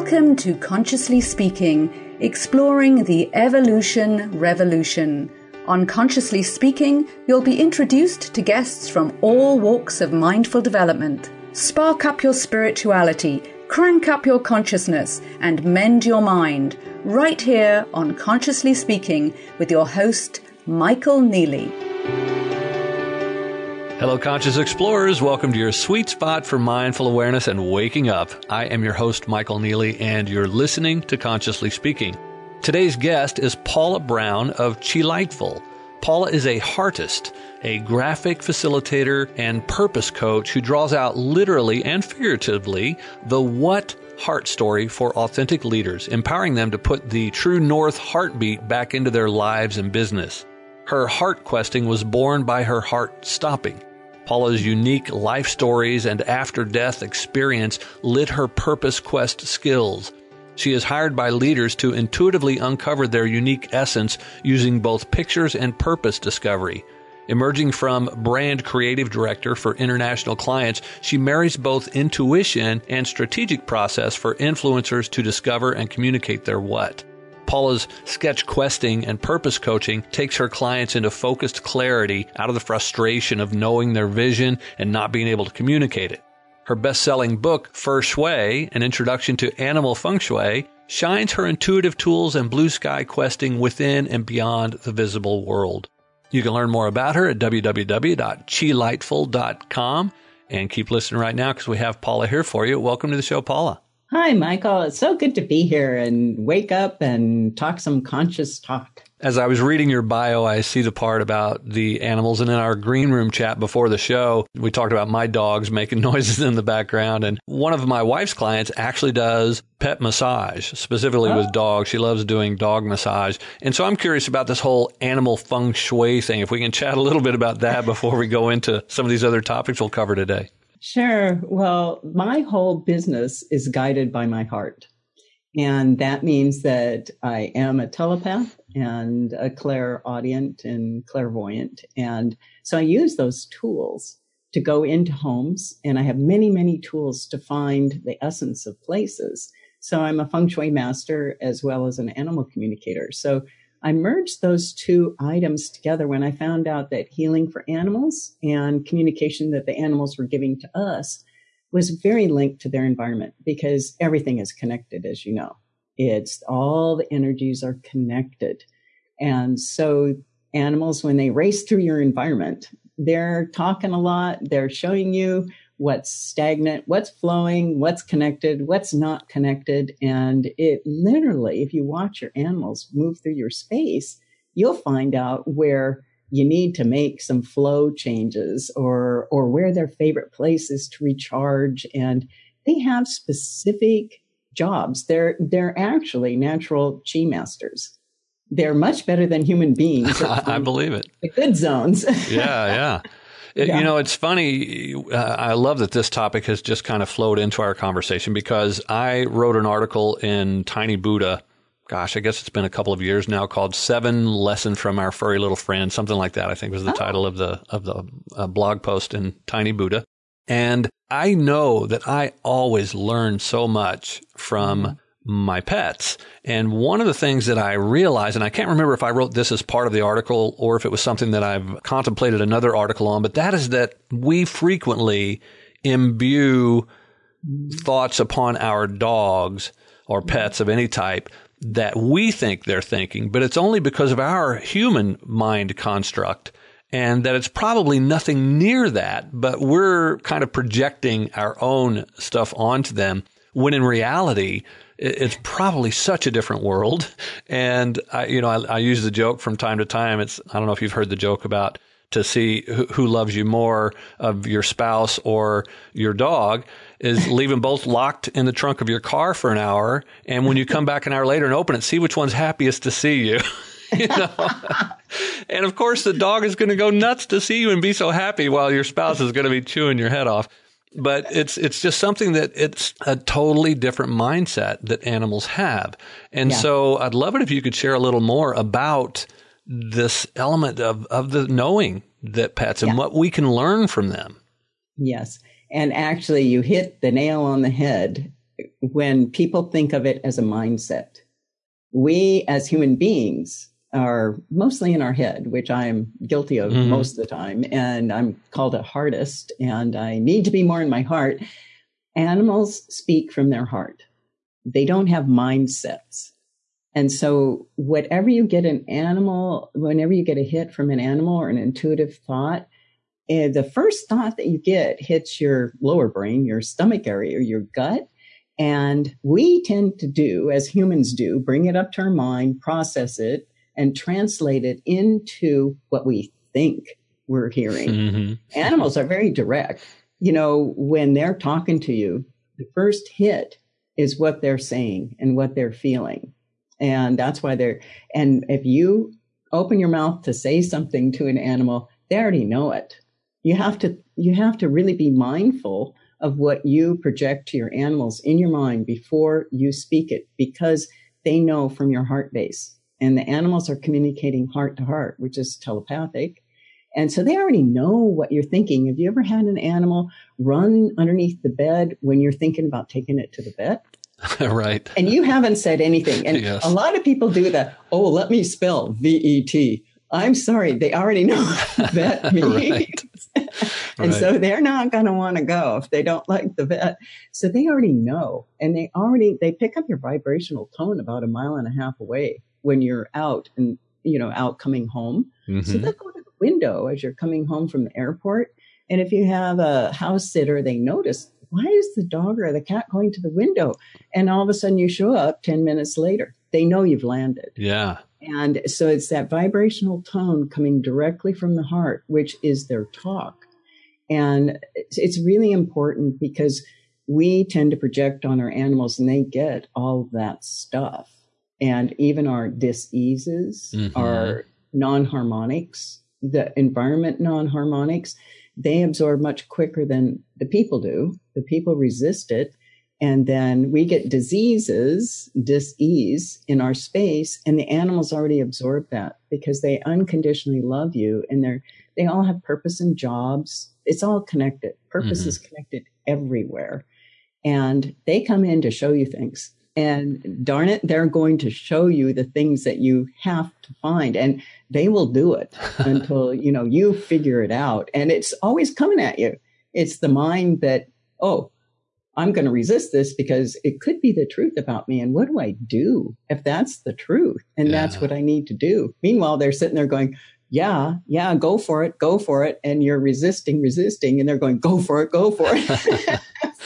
Welcome to Consciously Speaking, exploring the evolution revolution. On Consciously Speaking, you'll be introduced to guests from all walks of mindful development. Spark up your spirituality, crank up your consciousness, and mend your mind, right here on Consciously Speaking with your host, Michael Neely. Hello, Conscious Explorers. Welcome to your sweet spot for mindful awareness and waking up. I am your host, Michael Neely, and you're listening to Consciously Speaking. Today's guest is Paula Brown of Cheelightful. Paula is a heartist, a graphic facilitator, and purpose coach who draws out literally and figuratively the what heart story for authentic leaders, empowering them to put the true north heartbeat back into their lives and business. Her heart questing was born by her heart stopping. Paula's unique life stories and after-death experience lit her purpose quest skills. She is hired by leaders to intuitively uncover their unique essence using both pictures and purpose discovery. Emerging from brand creative director for international clients, she marries both intuition and strategic process for influencers to discover and communicate their what. Paula's sketch questing and purpose coaching takes her clients into focused clarity out of the frustration of knowing their vision and not being able to communicate it. Her best-selling book, Feng Shui, An Introduction to Animal Feng Shui, shines her intuitive tools and blue sky questing within and beyond the visible world. You can learn more about her at www.cheelightful.com. And keep listening right now because we have Paula here for you. Welcome to the show, Paula. Hi, Michael. It's so good to be here and wake up and talk some conscious talk. As I was reading your bio, I see the part about the animals. And in our green room chat before the show, we talked about my dogs making noises in the background. And one of my wife's clients actually does pet massage, specifically with dogs. She loves doing dog massage. And so I'm curious about this whole animal feng shui thing. If we can chat a little bit about that before we go into some of these other topics we'll cover today. Sure. Well, my whole business is guided by my heart. And that means that I am a telepath and a clairaudient and clairvoyant. And so I use those tools to go into homes. And I have many, many tools to find the essence of places. So I'm a feng shui master as well as an animal communicator. So I merged those two items together when I found out that healing for animals and communication that the animals were giving to us was very linked to their environment because everything is connected, as you know. It's all the energies are connected. And so animals, when they race through your environment, they're talking a lot. They're showing you what's stagnant, what's flowing, what's connected, what's not connected. And it literally, if you watch your animals move through your space, you'll find out where you need to make some flow changes or where their favorite place is to recharge. And they have specific jobs. They're actually natural chi masters. They're much better than human beings. I believe it. The good zones. Yeah. You know, it's funny. I love that this topic has just kind of flowed into our conversation because I wrote an article in Tiny Buddha. Gosh, I guess it's been a couple of years now, called 7 Lessons from Our Furry Little Friend, something like that, I think was the title of the blog post in Tiny Buddha. And I know that I always learn so much from my pets. And one of the things that I realized, and I can't remember if I wrote this as part of the article or if it was something that I've contemplated another article on, but that is that we frequently imbue thoughts upon our dogs or pets of any type that we think they're thinking, but it's only because of our human mind construct and that it's probably nothing near that, but we're kind of projecting our own stuff onto them when in reality, it's probably such a different world. And I use the joke from time to time. I don't know if you've heard the joke about to see who loves you more of your spouse or your dog is leave them both locked in the trunk of your car for an hour. And when you come back an hour later and open it, see which one's happiest to see you. And of course, the dog is going to go nuts to see you and be so happy while your spouse is going to be chewing your head off. But it's just something that it's a totally different mindset that animals have. And so I'd love it if you could share a little more about this element of the knowing that pets and what we can learn from them. Yes. And actually, you hit the nail on the head when people think of it as a mindset, we as human beings are mostly in our head, which I'm guilty of most of the time. And I'm called a heartist, and I need to be more in my heart. Animals speak from their heart. They don't have mindsets. And so whenever you get a hit from an animal or an intuitive thought, the first thought that you get hits your lower brain, your stomach area, or your gut. And we tend to do, as humans do, bring it up to our mind, process it, and translate it into what we think we're hearing. Animals are very direct. When they're talking to you, the first hit is what they're saying and what they're feeling. And that's why and if you open your mouth to say something to an animal, they already know it. You have to really be mindful of what you project to your animals in your mind before you speak it, because they know from your heart base. And the animals are communicating heart to heart, which is telepathic. And so they already know what you're thinking. Have you ever had an animal run underneath the bed when you're thinking about taking it to the vet? Right. And you haven't said anything. And yes. A lot of people do that. Oh, let me spell VET. I'm sorry. They already know what vet means. Right. And so they're not going to want to go if they don't like the vet. So they already know. And they pick up your vibrational tone about 1.5 miles away when you're out and, out coming home. So they'll go to the window as you're coming home from the airport. And if you have a house sitter, they notice, why is the dog or the cat going to the window? And all of a sudden you show up 10 minutes later. They know you've landed. Yeah. And so it's that vibrational tone coming directly from the heart, which is their talk. And it's really important because we tend to project on our animals and they get all that stuff. And even our dis-eases, our non-harmonics, the environment non-harmonics, they absorb much quicker than the people do. The people resist it. And then we get diseases, dis-ease in our space, and the animals already absorb that because they unconditionally love you, and they all have purpose and jobs. It's all connected. Purpose is connected everywhere. And they come in to show you things. And darn it, they're going to show you the things that you have to find. And they will do it until, you figure it out. And it's always coming at you. It's the mind that, oh, I'm going to resist this because it could be the truth about me. And what do I do if that's the truth? And that's what I need to do. Meanwhile, they're sitting there going, yeah, go for it. And you're resisting. And they're going, go for it.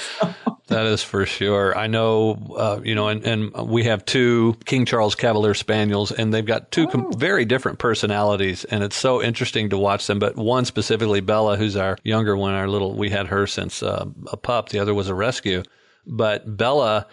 That is for sure. I know, and we have 2 King Charles Cavalier Spaniels, and they've got 2 very different personalities, and it's so interesting to watch them. But one specifically, Bella, who's our younger one, we had her since a pup. The other was a rescue. But Bella,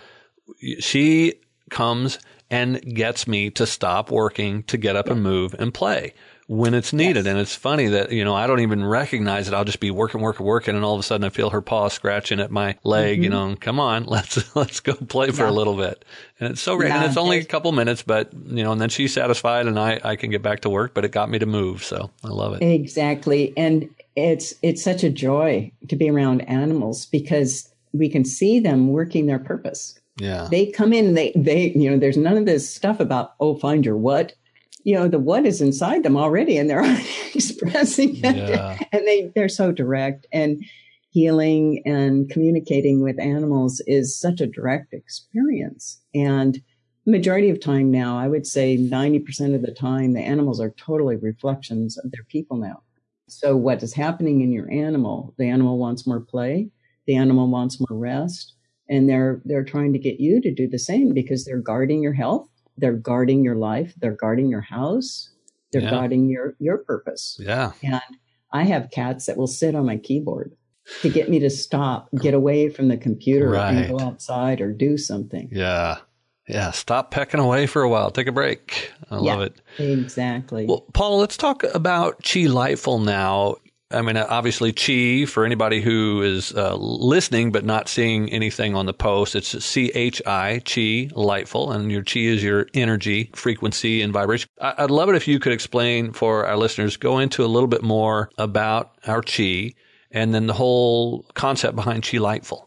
she comes and gets me to stop working, to get up and move and play when it's needed. And it's funny that, I don't even recognize it. I'll just be working. And all of a sudden I feel her paw scratching at my leg, come on, let's go play for a little bit. And it's so great. And it's only a couple minutes, but, and then she's satisfied and I can get back to work, but it got me to move. So I love it. Exactly. And it's such a joy to be around animals because we can see them working their purpose. Yeah. They come in, they there's none of this stuff about, find your what. The what is inside them already, and they're already expressing it. Yeah. And they're so direct. And healing and communicating with animals is such a direct experience. And majority of time now, I would say 90% of the time, the animals are totally reflections of their people now. So what is happening in your animal? The animal wants more play. The animal wants more rest. And they're trying to get you to do the same because they're guarding your health. They're guarding your life. They're guarding your house. They're guarding your purpose. Yeah. And I have cats that will sit on my keyboard to get me to stop, get away from the computer and go outside or do something. Yeah. Yeah. Stop pecking away for a while. Take a break. I love it. Exactly. Well, Paul, let's talk about Chi Lightful now. I mean, obviously, Chi, for anybody who is listening but not seeing anything on the post, it's CHI, Chi Lightful, and your Chi is your energy, frequency, and vibration. I'd love it if you could explain for our listeners, go into a little bit more about our Chi and then the whole concept behind Chi Lightful.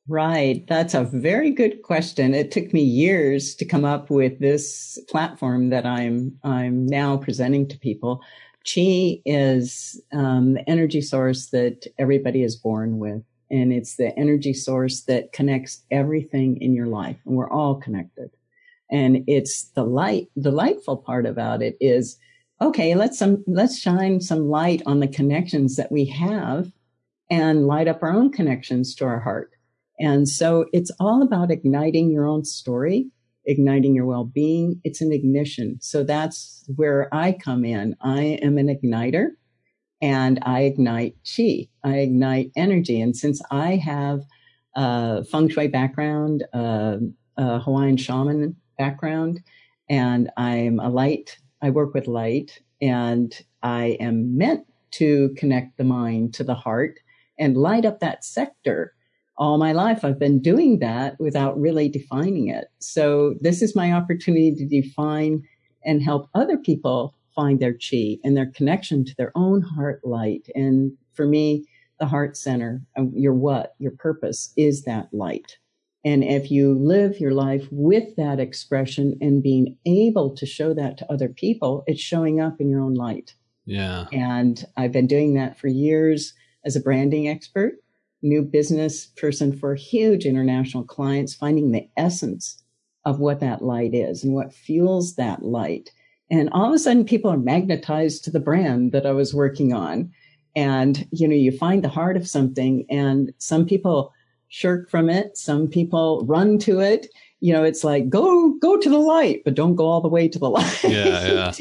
Right. That's a very good question. It took me years to come up with this platform that I'm now presenting to people. Qi is the energy source that everybody is born with. And it's the energy source that connects everything in your life. And we're all connected. And it's the delightful part about it is, okay, let's shine some light on the connections that we have and light up our own connections to our heart. And so it's all about igniting your own story, igniting your well-being. It's an ignition. So that's where I come in. I am an igniter and I ignite Qi. I ignite energy. And since I have a feng shui background, a Hawaiian shaman background, and I work with light, and I am meant to connect the mind to the heart and light up that sector. All my life, I've been doing that without really defining it. So this is my opportunity to define and help other people find their Qi and their connection to their own heart light. And for me, the heart center, your purpose is that light. And if you live your life with that expression and being able to show that to other people, it's showing up in your own light. Yeah. And I've been doing that for years as a branding expert, new business person for huge international clients, finding the essence of what that light is and what fuels that light. And all of a sudden people are magnetized to the brand that I was working on. And, you find the heart of something, and some people shirk from it. Some people run to it. It's like, go to the light, but don't go all the way to the light. Yeah.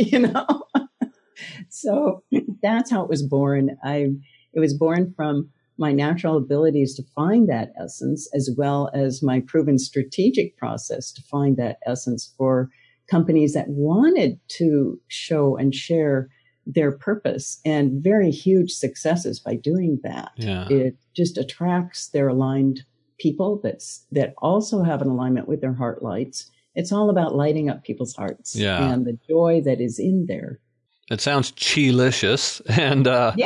So that's how it was born. It was born from my natural abilities to find that essence, as well as my proven strategic process to find that essence for companies that wanted to show and share their purpose, and very huge successes by doing that. Yeah. It just attracts their aligned people that also have an alignment with their heart lights. It's all about lighting up people's hearts and the joy that is in there. It sounds Qi-licious, and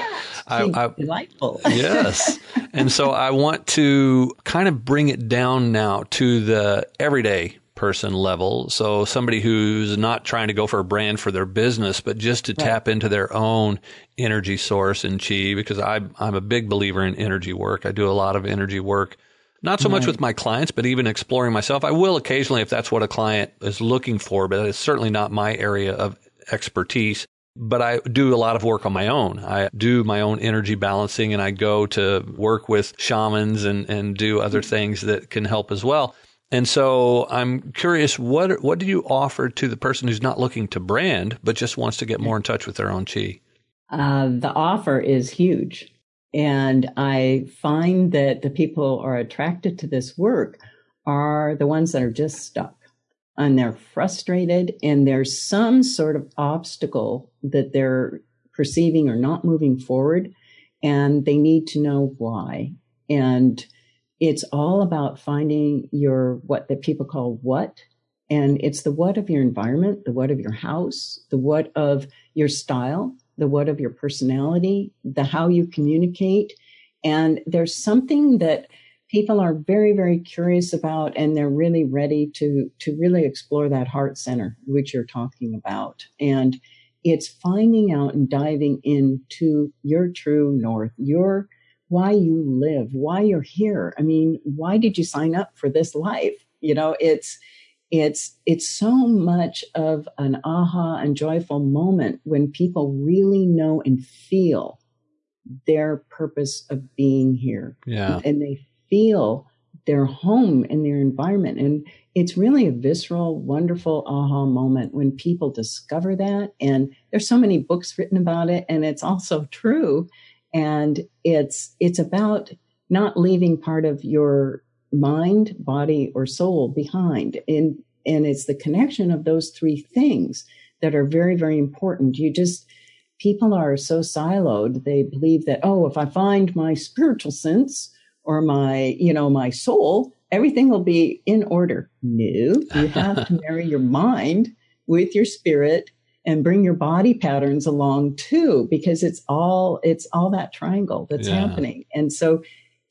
delightful. Yes. And so I want to kind of bring it down now to the everyday person level. So somebody who's not trying to go for a brand for their business, but just to tap into their own energy source in Qi, because I'm a big believer in energy work. I do a lot of energy work, not so much with my clients, but even exploring myself. I will occasionally if that's what a client is looking for, but it's certainly not my area of expertise. But I do a lot of work on my own. I do my own energy balancing, and I go to work with shamans and do other things that can help as well. And so I'm curious, what do you offer to the person who's not looking to brand, but just wants to get more in touch with their own Qi? The offer is huge. And I find that the people who are attracted to this work are the ones that are just stuck. And they're frustrated, and there's some sort of obstacle that they're perceiving or not moving forward, and they need to know why. And it's all about finding what the people call what, and it's the what of your environment, the what of your house, the what of your style, the what of your personality, the how you communicate. And there's something that people are very, very curious about, and they're really ready to really explore that heart center, which you're talking about. And it's finding out and diving into your true north, why you live, why you're here. I mean, why did you sign up for this life? It's so much of an aha and joyful moment when people really know and feel their purpose of being here. Yeah. And they feel their home and their environment. And it's really a visceral, wonderful aha moment when people discover that. And there's so many books written about it, and it's also true. And it's about not leaving part of your mind, body, or soul behind. And it's the connection of those three things that are very, very important. People are so siloed. They believe that, if I find my spiritual sense or my soul, everything will be in order. No, you have to marry your mind with your spirit and bring your body patterns along too, because it's all that triangle that's happening. And so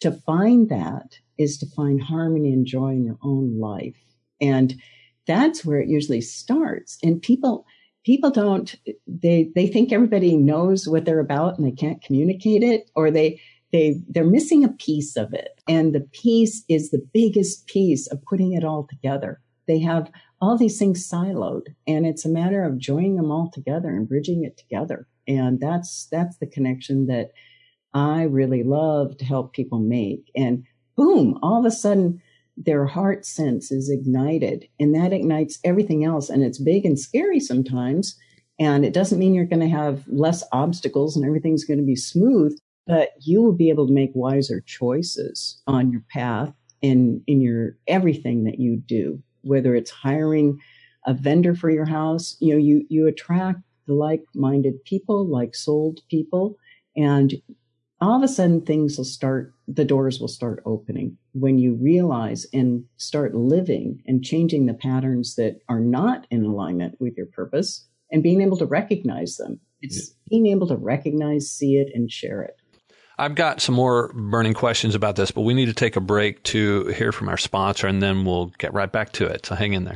to find that is to find harmony and joy in your own life. And that's where it usually starts. And people don't, they think everybody knows what they're about and they can't communicate it, or they're missing a piece of it. And the piece is the biggest piece of putting it all together. They have all these things siloed, and it's a matter of joining them all together and bridging it together. And that's the connection that I really love to help people make. And boom, all of a sudden their heart sense is ignited, and that ignites everything else. And it's big and scary sometimes. And it doesn't mean you're going to have less obstacles and everything's going to be smooth, but you will be able to make wiser choices on your path in your everything that you do, whether it's hiring a vendor for your house. You attract the like-minded people, like-souled people, and all of a sudden the doors will start opening when you realize and start living and changing the patterns that are not in alignment with your purpose and being able to recognize them. It's being able to recognize, see it, and share it. I've got some more burning questions about this, but we need to take a break to hear from our sponsor, and then we'll get right back to it. So hang in there.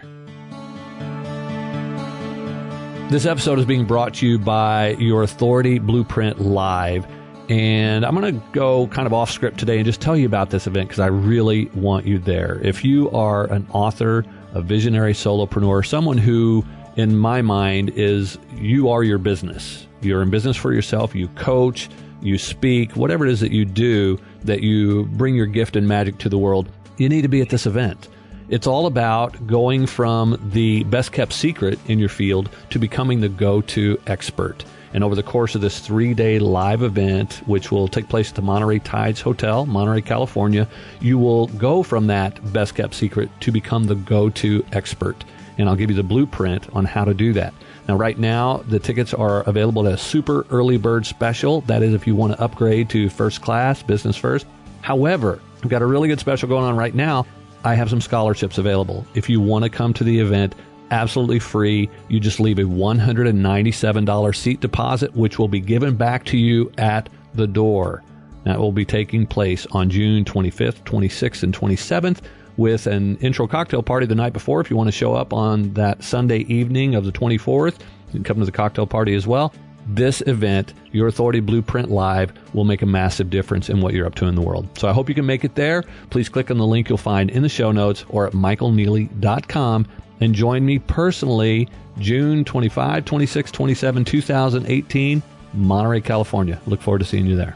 This episode is being brought to you by Your Authority Blueprint Live. And I'm going to go kind of off script today and just tell you about this event because I really want you there. If you are an author, a visionary solopreneur, someone who, in my mind, you are your business. You're in business for yourself. You coach, you speak, whatever it is that you do, that you bring your gift and magic to the world, you need to be at this event. It's all about going from the best kept secret in your field to becoming the go-to expert. And over the course of this 3-day live event, which will take place at the Monterey Tides Hotel, Monterey, California, you will go from that best kept secret to become the go-to expert. And I'll give you the blueprint on how to do that. Now, right now, the tickets are available at a super early bird special. That is if you want to upgrade to first class, business first. However, we've got a really good special going on right now. I have some scholarships available. If you want to come to the event, absolutely free. You just leave a $197 seat deposit, which will be given back to you at the door. That will be taking place on June 25th, 26th, and 27th with an intro cocktail party the night before. If you want to show up on that Sunday evening of the 24th, you can come to the cocktail party as well. This event, Your Authority Blueprint Live, will make a massive difference in what you're up to in the world. So I hope you can make it there. Please click on the link you'll find in the show notes or at michaelneely.com. And join me personally June 25, 26, 27, 2018, Monterey, California. Look forward to seeing you there.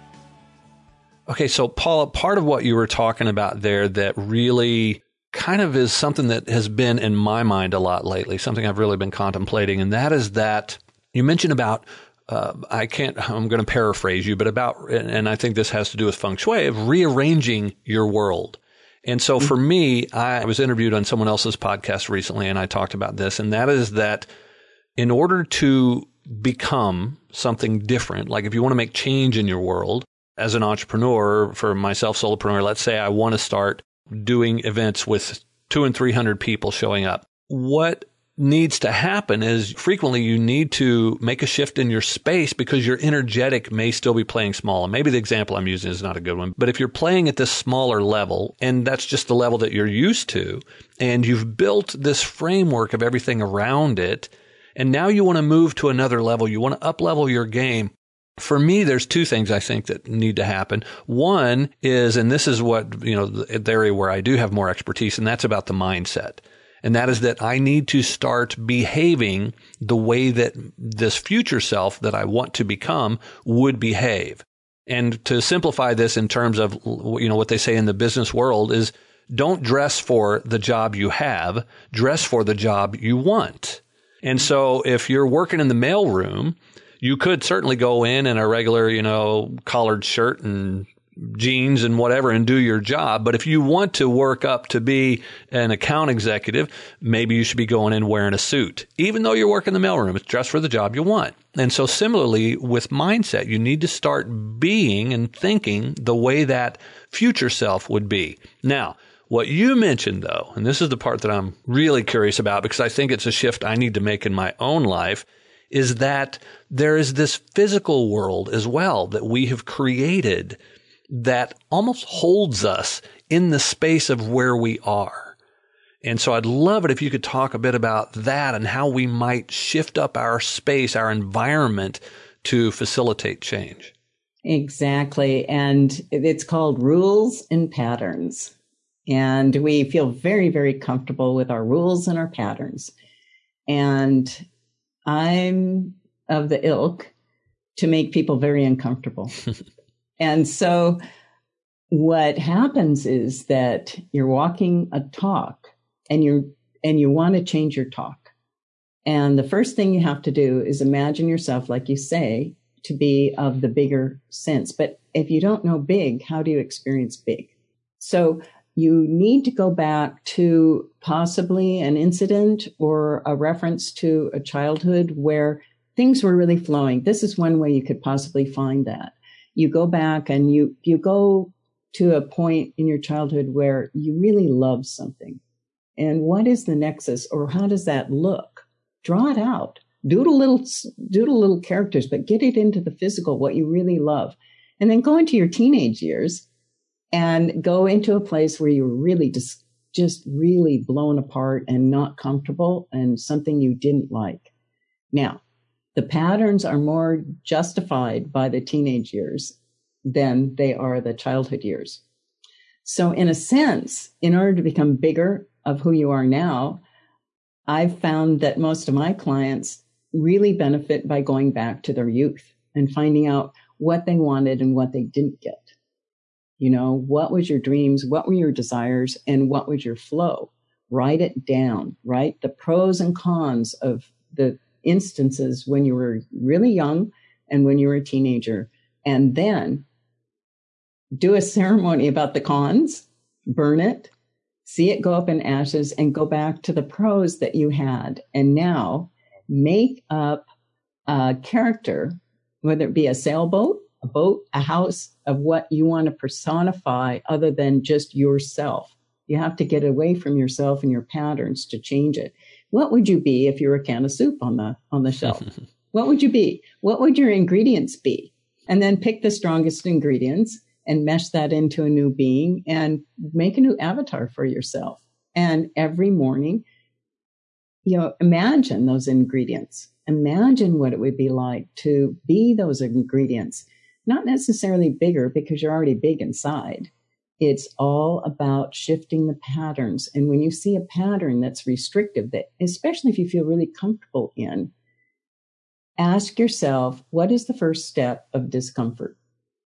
Okay, so Paula, part of what you were talking about there that really kind of is something that has been in my mind a lot lately, something I've really been contemplating, and that is that you mentioned about, I'm going to paraphrase you, but about, and I think this has to do with feng shui, of rearranging your world. And so for me, I was interviewed on someone else's podcast recently, and I talked about this, and that is that in order to become something different, like if you want to make change in your world, as an entrepreneur, for myself, solopreneur, let's say I want to start doing events with 200 and 300 people showing up. What needs to happen is frequently you need to make a shift in your space because your energetic may still be playing small. And maybe the example I'm using is not a good one, but if you're playing at this smaller level and that's just the level that you're used to, and you've built this framework of everything around it, and now you want to move to another level, you want to up-level your game. For me, there's two things I think that need to happen. One is, and this is what, the area where I do have more expertise, and that's about the mindset. And that is that I need to start behaving the way that this future self that I want to become would behave. And to simplify this in terms of, what they say in the business world is don't dress for the job you have, dress for the job you want. And so if you're working in the mailroom, you could certainly go in a regular, collared shirt and jeans and whatever and do your job. But if you want to work up to be an account executive, maybe you should be going in wearing a suit. Even though you're working in the mailroom, it's dress for the job you want. And so similarly with mindset, you need to start being and thinking the way that future self would be. Now, what you mentioned though, and this is the part that I'm really curious about because I think it's a shift I need to make in my own life, is that there is this physical world as well that we have created that almost holds us in the space of where we are. And so I'd love it if you could talk a bit about that and how we might shift up our space, our environment to facilitate change. Exactly. And it's called rules and patterns. And we feel very, very comfortable with our rules and our patterns. And I'm of the ilk to make people very uncomfortable. And so what happens is that you're walking a talk and you want to change your talk. And the first thing you have to do is imagine yourself, like you say, to be of the bigger sense. But if you don't know big, how do you experience big? So you need to go back to possibly an incident or a reference to a childhood where things were really flowing. This is one way you could possibly find that. You go back and you go to a point in your childhood where you really love something. And what is the nexus, or how does that look? Draw it out. Doodle little characters, but get it into the physical, what you really love. And then go into your teenage years and go into a place where you're really just really blown apart and not comfortable and something you didn't like. Now, the patterns are more justified by the teenage years than they are the childhood years. So in a sense, in order to become bigger of who you are now, I've found that most of my clients really benefit by going back to their youth and finding out what they wanted and what they didn't get. You know, what was your dreams? What were your desires? And what was your flow? Write it down, right? The pros and cons of the instances when you were really young and when you were a teenager. And then do a ceremony about the cons, burn it, see it go up in ashes, and go back to the pros that you had. And now make up a character, whether it be a sailboat, a boat, a house, of what you want to personify other than just yourself. You have to get away from yourself and your patterns to change it. What would you be if you were a can of soup on the shelf? What would you be? What would your ingredients be? And then pick the strongest ingredients and mesh that into a new being and make a new avatar for yourself. And every morning, imagine those ingredients. Imagine what it would be like to be those ingredients. Not necessarily bigger because you're already big inside. It's all about shifting the patterns. And when you see a pattern that's restrictive, that especially if you feel really comfortable in, ask yourself, what is the first step of discomfort?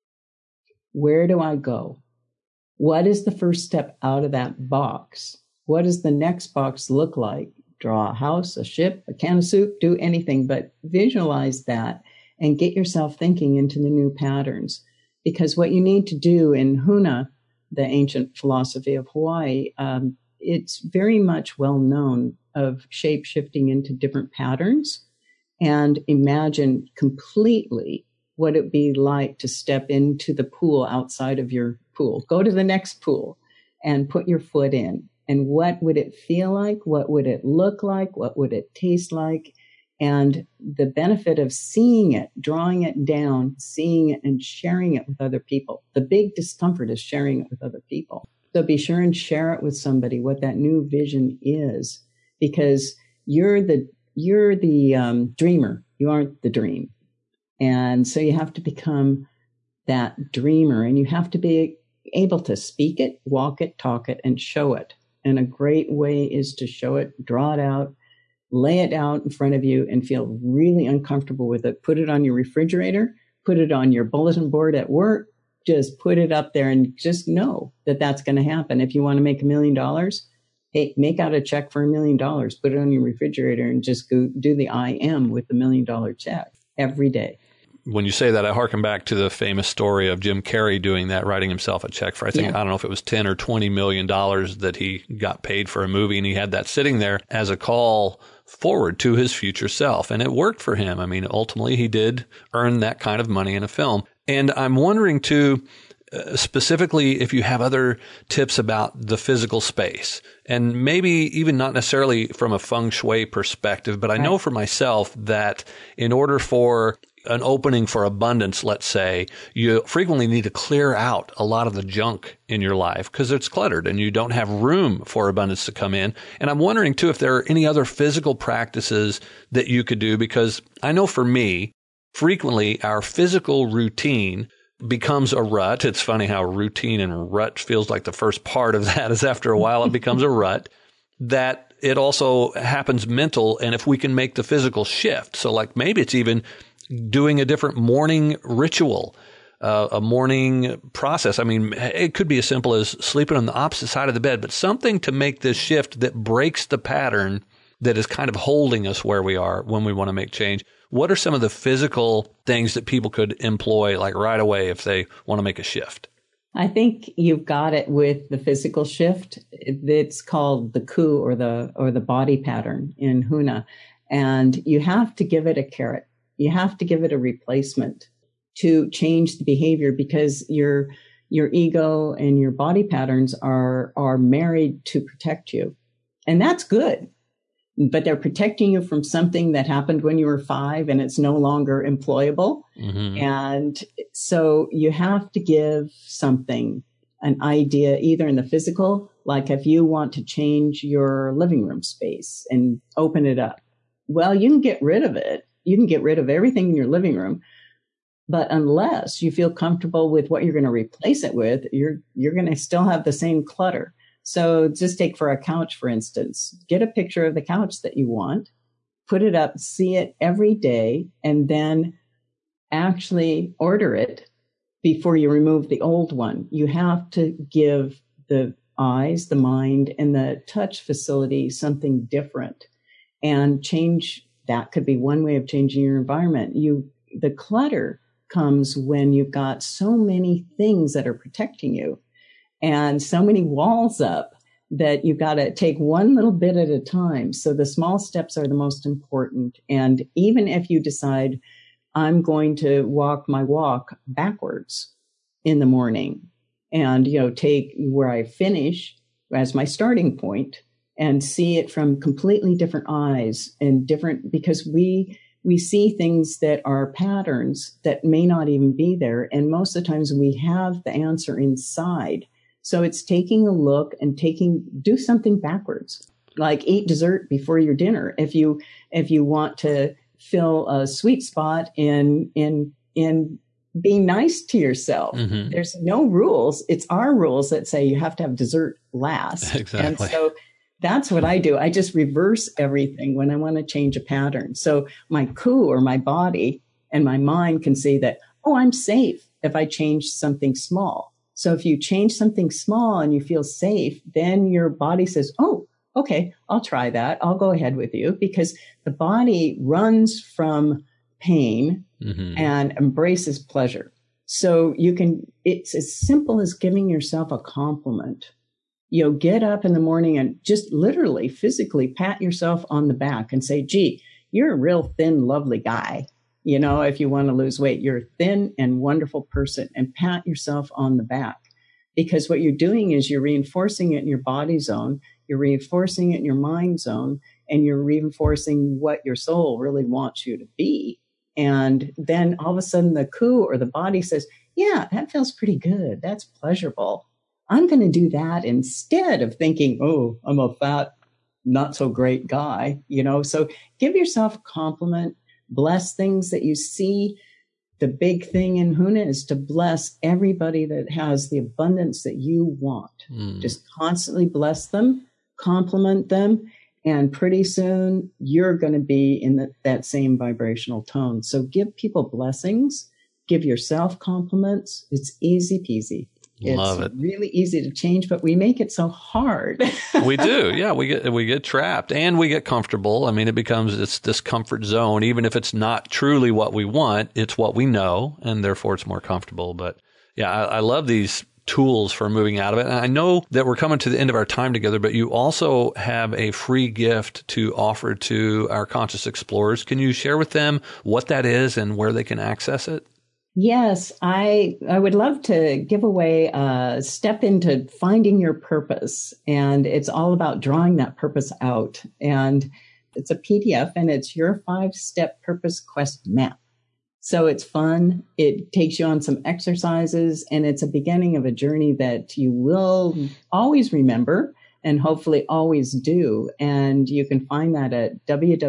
Where do I go? What is the first step out of that box? What does the next box look like? Draw a house, a ship, a can of soup, do anything, but visualize that and get yourself thinking into the new patterns. Because what you need to do in Huna, the ancient philosophy of Hawaii, it's very much well known of shape shifting into different patterns, and imagine completely what it would be like to step into the pool outside of your pool. Go to the next pool and put your foot in. And what would it feel like? What would it look like? What would it taste like? And the benefit of seeing it, drawing it down, seeing it and sharing it with other people. The big discomfort is sharing it with other people. So be sure and share it with somebody, what that new vision is, because you're the dreamer. You aren't the dream. And so you have to become that dreamer, and you have to be able to speak it, walk it, talk it, and show it. And a great way is to show it, draw it out, lay it out in front of you and feel really uncomfortable with it. Put it on your refrigerator, put it on your bulletin board at work, just put it up there and just know that that's going to happen. If you want to make $1 million, hey, make out a check for $1 million, put it on your refrigerator and just go do the I am with the $1 million check every day. When you say that, I harken back to the famous story of Jim Carrey doing that, writing himself a check for, I don't know if it was $10 or $20 million that he got paid for a movie. And he had that sitting there as a call forward to his future self. And it worked for him. I mean, ultimately, he did earn that kind of money in a film. And I'm wondering, too, specifically if you have other tips about the physical space, and maybe even not necessarily from a feng shui perspective, but I know for myself that in order for an opening for abundance, let's say, you frequently need to clear out a lot of the junk in your life because it's cluttered and you don't have room for abundance to come in. And I'm wondering, too, if there are any other physical practices that you could do, because I know for me, frequently our physical routine becomes a rut. It's funny how routine and rut feels like the first part of that is after a while it becomes a rut. That it also happens mental, and if we can make the physical shift. So like maybe it's even doing a different morning ritual, a morning process. I mean, it could be as simple as sleeping on the opposite side of the bed, but something to make this shift that breaks the pattern that is kind of holding us where we are when we want to make change. What are some of the physical things that people could employ like right away if they want to make a shift? I think you've got it with the physical shift. It's called the ku or the body pattern in Huna. And you have to give it a carrot. You have to give it a replacement to change the behavior, because your ego and your body patterns are married to protect you. And that's good. But they're protecting you from something that happened when you were 5 and it's no longer employable. Mm-hmm. And so you have to give something, an idea, either in the physical, like if you want to change your living room space and open it up. Well, you can get rid of it. You can get rid of everything in your living room. But unless you feel comfortable with what you're going to replace it with, you're going to still have the same clutter. So just take for a couch, for instance, get a picture of the couch that you want, put it up, see it every day, and then actually order it before you remove the old one. You have to give the eyes, the mind, and the touch facility something different, and change. That could be one way of changing your environment. The clutter comes when you've got so many things that are protecting you and so many walls up that you've got to take one little bit at a time. So the small steps are the most important. And even if you decide, I'm going to walk my walk backwards in the morning and, take where I finish as my starting point and see it from completely different eyes and different, because we see things that are patterns that may not even be there. And most of the times we have the answer inside. So it's taking a look and do something backwards, like eat dessert before your dinner. If you want to fill a sweet spot in being nice to yourself, mm-hmm. There's no rules. It's our rules that say you have to have dessert last. Exactly. And so that's what I do. I just reverse everything when I want to change a pattern. So my ku or my body and my mind can say that, oh, I'm safe if I change something small. So if you change something small and you feel safe, then your body says, oh, okay, I'll try that. I'll go ahead with you, because the body runs from pain mm-hmm. and embraces pleasure. So it's as simple as giving yourself a compliment. Get up in the morning and just literally physically pat yourself on the back and say, gee, you're a real thin, lovely guy. If you want to lose weight, you're a thin and wonderful person, and pat yourself on the back, because what you're doing is you're reinforcing it in your body zone, you're reinforcing it in your mind zone, and you're reinforcing what your soul really wants you to be. And then all of a sudden the ku or the body says, yeah, that feels pretty good. That's pleasurable. I'm going to do that instead of thinking, oh, I'm a fat, not so great guy, So give yourself a compliment. Bless things that you see. The big thing in Huna is to bless everybody that has the abundance that you want. Just constantly bless them, compliment them, and pretty soon you're going to be in that same vibrational tone. So give people blessings, give yourself compliments. It's easy peasy. Love it. It's really easy to change, but we make it so hard. We do. Yeah, we get trapped and we get comfortable. I mean, it's this comfort zone. Even if it's not truly what we want, it's what we know, and therefore it's more comfortable. But yeah, I love these tools for moving out of it. And I know that we're coming to the end of our time together, but you also have a free gift to offer to our Conscious Explorers. Can you share with them what that is and where they can access it? Yes, I would love to give away a step into finding your purpose. And it's all about drawing that purpose out. And it's a PDF, and it's your 5-step purpose quest map. So it's fun. It takes you on some exercises, and it's a beginning of a journey that you will always remember and hopefully always do. And you can find that at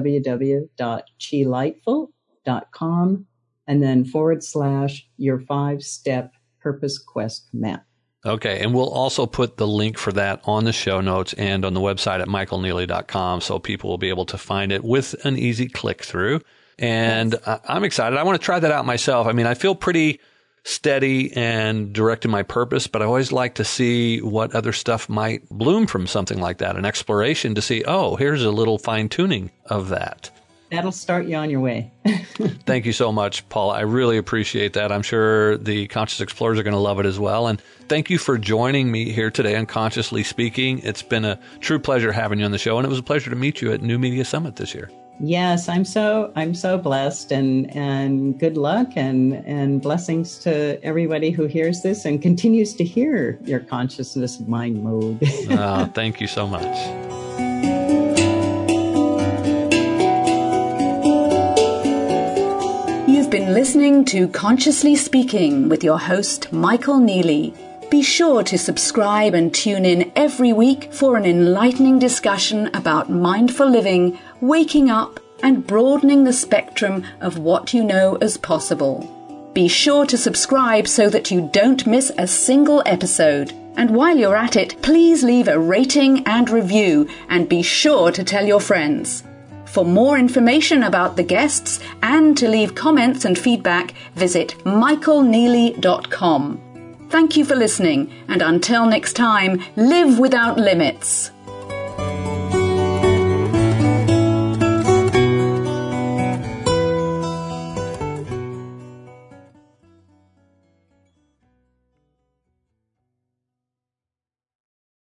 www.chilightful.com and then / your 5-step purpose quest map. Okay, and we'll also put the link for that on the show notes and on the website at michaelneely.com, so people will be able to find it with an easy click through. And yes. I'm excited. I want to try that out myself. I mean, I feel pretty steady and direct in my purpose, but I always like to see what other stuff might bloom from something like that, an exploration to see, oh, here's a little fine tuning of that. That'll start you on your way. Thank you so much, Paula. I really appreciate that. I'm sure the Conscious Explorers are going to love it as well. And thank you for joining me here today on Consciously Speaking. It's been a true pleasure having you on the show, and it was a pleasure to meet you at New Media Summit this year. Yes, I'm so blessed, and good luck and blessings to everybody who hears this and continues to hear your consciousness mind mode. Thank you so much. You've been listening to Consciously Speaking with your host, Michael Neely. Be sure to subscribe and tune in every week for an enlightening discussion about mindful living, waking up, and broadening the spectrum of what you know as possible. Be sure to subscribe so that you don't miss a single episode. And while you're at it, please leave a rating and review, and be sure to tell your friends. For more information about the guests and to leave comments and feedback, visit michaelneely.com. Thank you for listening, and until next time, live without limits.